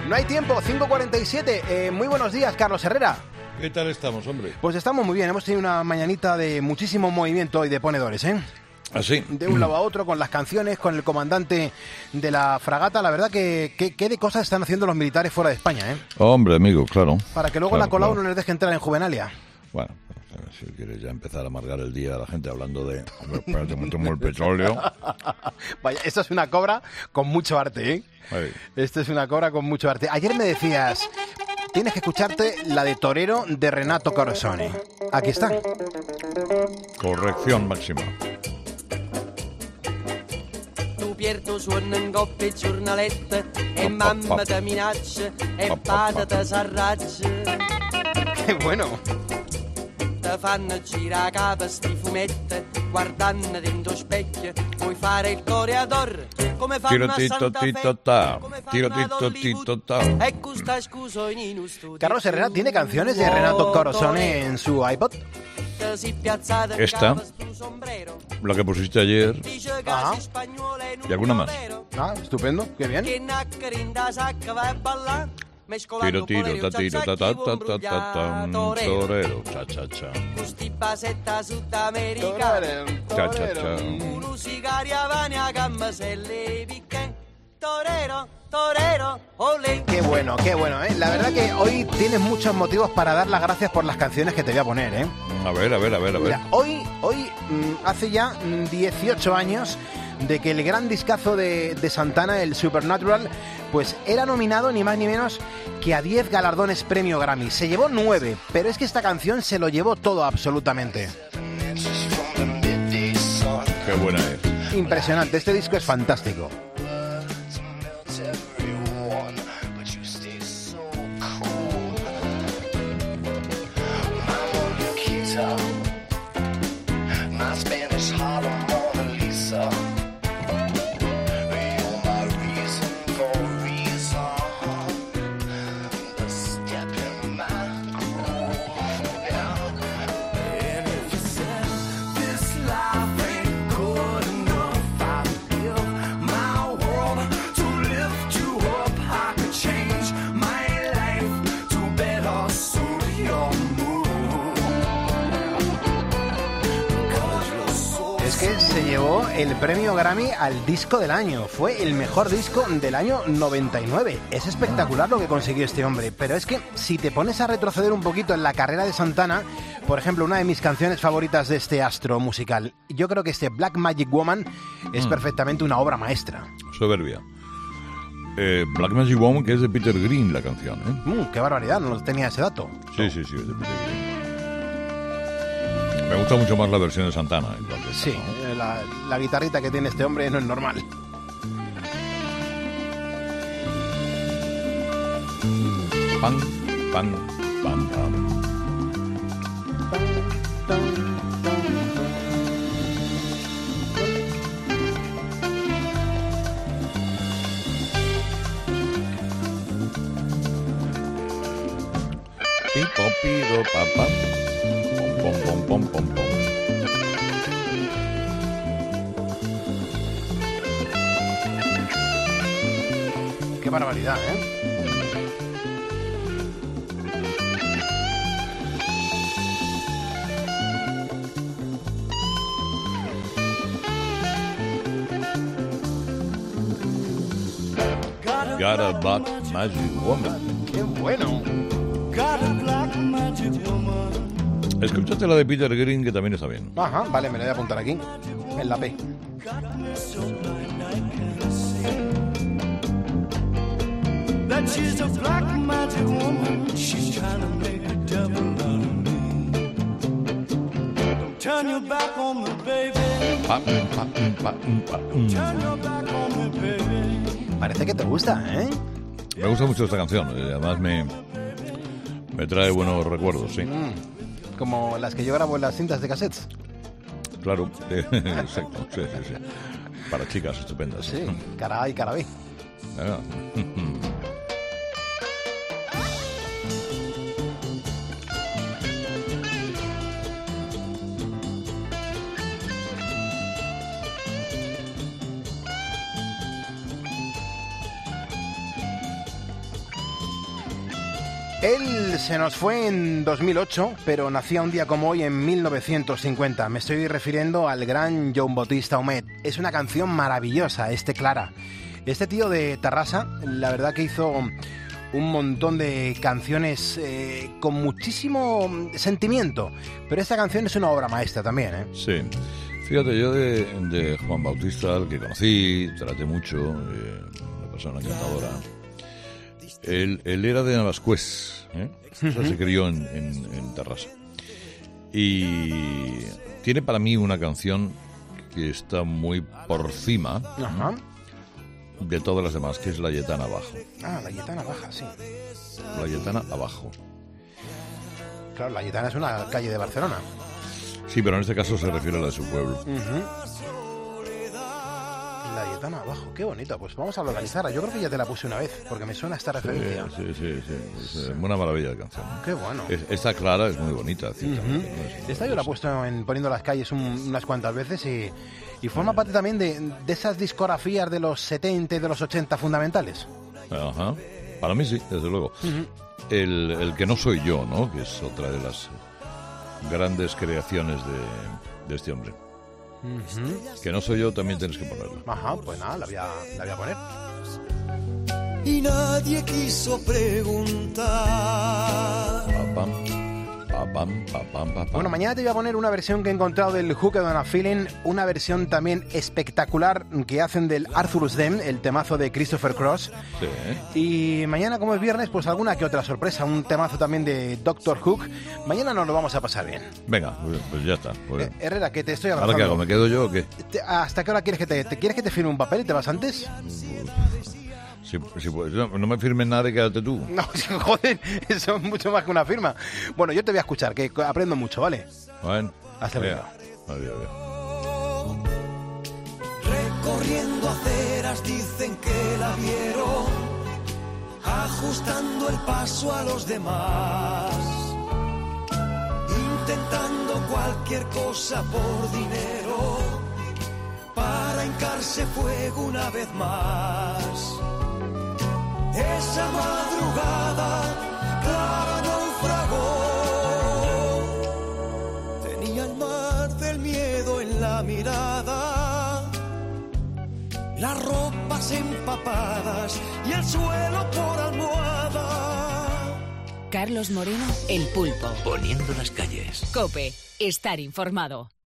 No hay tiempo, 5:47. Muy buenos días, Carlos Herrera. ¿Qué tal estamos, hombre? Pues estamos muy bien, hemos tenido una mañanita de muchísimo movimiento y de ponedores, ¿eh? ¿Así? De un lado a otro, con las canciones, con el comandante de la fragata. La verdad que qué de cosas están haciendo los militares fuera de España, ¿eh? Hombre, amigo, claro. Para que luego claro, la Colau claro. no les deje entrar en Juvenalia. Bueno, si quieres ya empezar a amargar el día a la gente hablando de... Hombre, espérate, me tomo el petróleo. Vaya, esto es una cobra con mucho arte, ¿eh? Ahí. Esto es una cobra con mucho arte. Ayer me decías, tienes que escucharte la de Torero de Renato Carosone. Aquí está. Corrección máxima. Pierto suona in coppia e giornalette e mamma te minaccia e padre te s'arraggia. ¡Qué bueno! Te fanno girare capo sti fumetti guardando dentro specchio puoi fare il coreador come fanno a Santa Fe come fanno ad Hollywood e custa scuso in uno studio. Carlos Herrera tiene canciones de Renato Carosone en su iPod. Esta, la que pusiste ayer, Ajá. y alguna más. Ah, estupendo, qué bien. Tiro, tiro, ta, tiro, ta, ta, ta, ta, ta, tam, torero, cha, cha, cha. Cha, cha, cha. Torero, ole. Qué bueno, ¿eh? La verdad que hoy tienes muchos motivos para dar las gracias por las canciones que te voy a poner, ¿eh? A ver. Mira, hoy hace ya 18 años de que el gran discazo de Santana, el Supernatural, pues era nominado ni más ni menos que a 10 galardones premio Grammy. Se llevó 9, pero es que esta canción se lo llevó todo absolutamente. Qué buena es. Impresionante, este disco es fantástico. Se llevó el premio Grammy al disco del año. Fue el mejor disco del año 99. Es espectacular lo que consiguió este hombre. Pero es que si te pones a retroceder un poquito en la carrera de Santana, por ejemplo, una de mis canciones favoritas de este astro musical, yo creo que este Black Magic Woman es perfectamente una obra maestra. Soberbia. Black Magic Woman, que es de Peter Green la canción, ¿eh? ¡Qué barbaridad! No tenía ese dato. Sí, es de Peter Green. Me gusta mucho más la versión de Santana. Sí, la guitarrita que tiene este hombre no es normal. Pam, pam, pam, pam. Pipo, pido, papá. Pom, pom, pom, pom, pom. Qué barbaridad, ¿eh? Got a Black Magic Woman. ¡Qué bueno! Escúchate la de Peter Green, que también está bien. Ajá, vale, me la voy a apuntar aquí, en la P. Parece que te gusta, ¿eh? Me gusta mucho esta canción, además me trae buenos recuerdos, sí. Como las que yo grabo en las cintas de cassettes. Claro, exacto, sí. Para chicas estupendas. Sí, cara A y cara B. Ah. Él se nos fue en 2008, pero nacía un día como hoy en 1950. Me estoy refiriendo al gran Jon Bautista Humet. Es una canción maravillosa, Clara. Este tío de Tarrasa, la verdad que hizo un montón de canciones con muchísimo sentimiento, pero esta canción es una obra maestra también, ¿eh? Sí. Fíjate, yo de Juan Bautista, al que conocí, traté mucho, una persona encantadora. Él era de Navascués, ¿eh? O sea, se crió en Tarrasa. Y tiene para mí una canción que está muy por cima de todas las demás, que es La Lletana Abajo. Ah, La Lletana Baja, sí. La Lletana Abajo. Claro, La Lletana es una calle de Barcelona. Sí, pero en este caso se refiere a la de su pueblo. La Lletana Abajo, qué bonita. Pues vamos a localizarla. Yo creo que ya te la puse una vez, porque me suena esta referencia. Sí. Es una maravilla de canción, ¿no? Qué bueno. Esta Clara es muy bonita, ciertamente. Esta yo la he puesto Poniendo las calles unas cuantas veces y forma parte también de esas discografías de los 70 y de los 80 fundamentales. Ajá. Para mí sí, desde luego. El que no soy yo, ¿no? Que es otra de las grandes creaciones de este hombre. Que no soy yo, también tienes que ponerla. Ajá, pues nada, la voy a poner. Y nadie quiso preguntar. Bueno, mañana te voy a poner una versión que he encontrado del Hooked on a Feeling, una versión también espectacular que hacen del Arthur's Den, el temazo de Christopher Cross. Sí. Y mañana, como es viernes, pues alguna que otra sorpresa, un temazo también de Doctor Hook. Mañana nos lo vamos a pasar bien. Venga, pues ya está. Pues... Herrera, que te estoy abrazando. ¿Ahora qué hago? ¿Me quedo yo o qué? ¿Hasta qué hora quieres que quieres que te firme un papel y te vas antes? Si no me firmes nada y quédate tú. No, joder, eso es mucho más que una firma. Bueno, yo te voy a escuchar, que aprendo mucho, ¿vale? Bueno. Hasta luego. Adiós. Recorriendo aceras dicen que la vieron, ajustando el paso a los demás, intentando cualquier cosa por dinero, para hincarse fuego una vez más. Esa madrugada Clara naufragó, tenía el mar del miedo en la mirada, las ropas empapadas y el suelo por almohada. Carlos Moreno, El Pulpo. Poniendo las calles. COPE, estar informado.